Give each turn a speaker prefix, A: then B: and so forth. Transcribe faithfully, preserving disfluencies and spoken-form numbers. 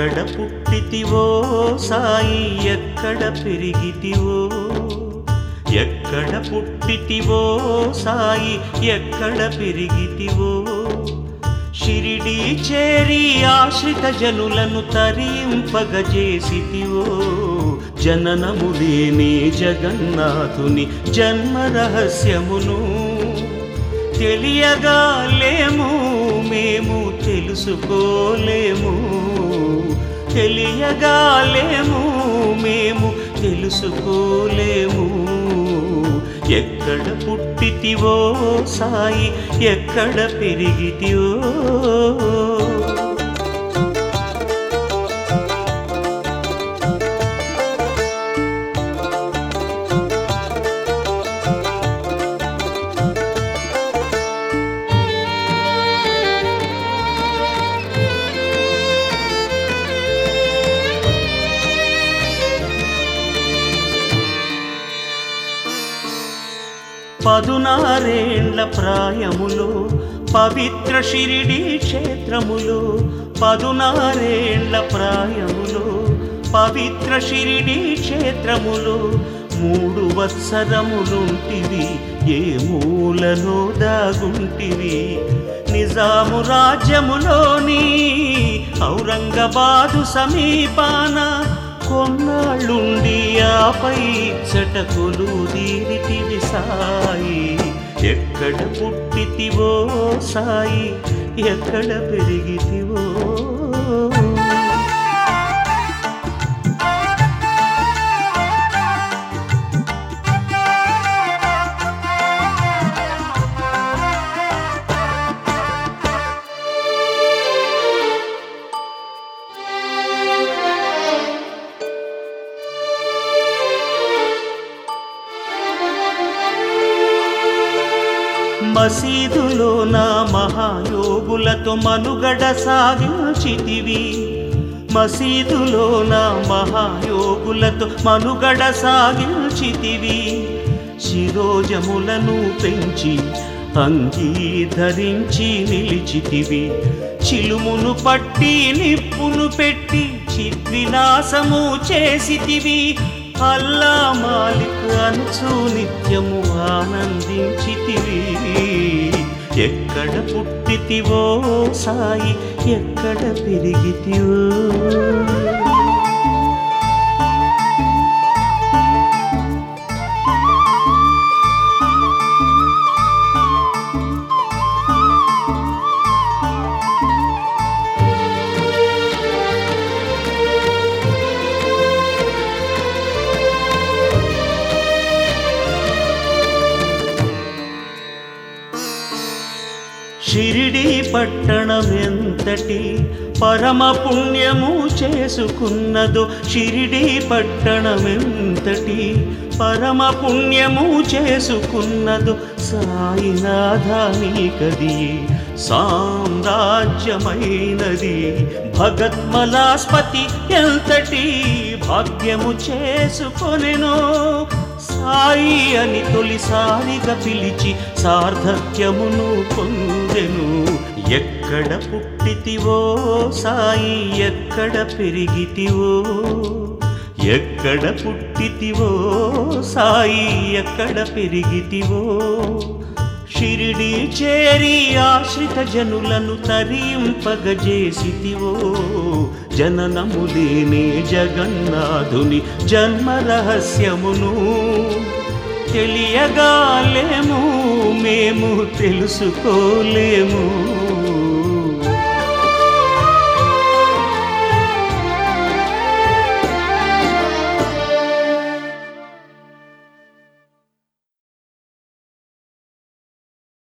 A: ఎక్కడ పుట్టితివో సాయి ఎక్కడ పెరిగితివో, ఎక్కడ పుట్టితివో సాయి ఎక్కడ పెరిగితివో, షిరిడి చేరి ఆశ్రిత జనులను తరింపగజేసితివో, జననము లేని జగన్నాథుని జన్మ రహస్యమును తెలియగా లేము మేము తెలుసుకోలేము, తెలియగా లేము మేము తెలుసుకోలేము. ఎక్కడ పుట్టితివో సాయి ఎక్కడ పెరిగితివో. పదునారేండ్ల ప్రాయములో పవిత్ర షిరిడి క్షేత్రములో, పదునారేండ్ల ప్రాయములో పవిత్ర షిరిడి క్షేత్రములో, మూడు వత్సరములుంటివి ఏ మూలలో దాగుంటివి, నిజాము రాజ్యములోని ఔరంగాబాదు సమీపాన కొన్నాళ్ళుండి ఆపై చటకులు దీరితివి సాయి. ఎక్కడ పుట్టితివో సాయి ఎక్కడ పెరిగితివో. మసీదులో నా మహాయోగులతో మనుగడ సాగించితివి, మసీదులో నా మహాయోగులతో మనుగడ సాగించితివి, శిరోజములను పెంచి అంగీధరించి నిలిచితివి, చిలుమును పట్టి నిప్పును పెట్టి చిద్విలాసము చేసితివి, అల్లా మాలిక్ అనుచు నిత్యము ఆనందించితివి. ఎక్కడ పుట్టితివో సాయి ఎక్కడ పెరిగితివో. షిరిడి పట్టణం ఎంతటి పరమ పుణ్యము చేసుకున్నదో, షిరిడి పట్టణం ఎంతటి పరమ పుణ్యము చేసుకున్నదో, సాయినాథానికది సామ్రాజ్యమైనది. భగత్మలాస్పతి ఎంతటి భాగ్యము చేసుకొనెనో, సాయి అని తొలిసారిగా పిలిచి సార్థక్యమును పొందెను. ఎక్కడ పుట్టితివో సాయి ఎక్కడ పెరిగితివో, ఎక్కడ పుట్టితివో సాయి ఎక్కడ పెరిగితివో, షిరిడి చేరి ఆశ్రిత జనులను తరింపగజేసితివో, జననము లేని జగన్నాథుని జన్మ రహస్యమును తెలియగా లేము మేము తెలుసుకోలేము.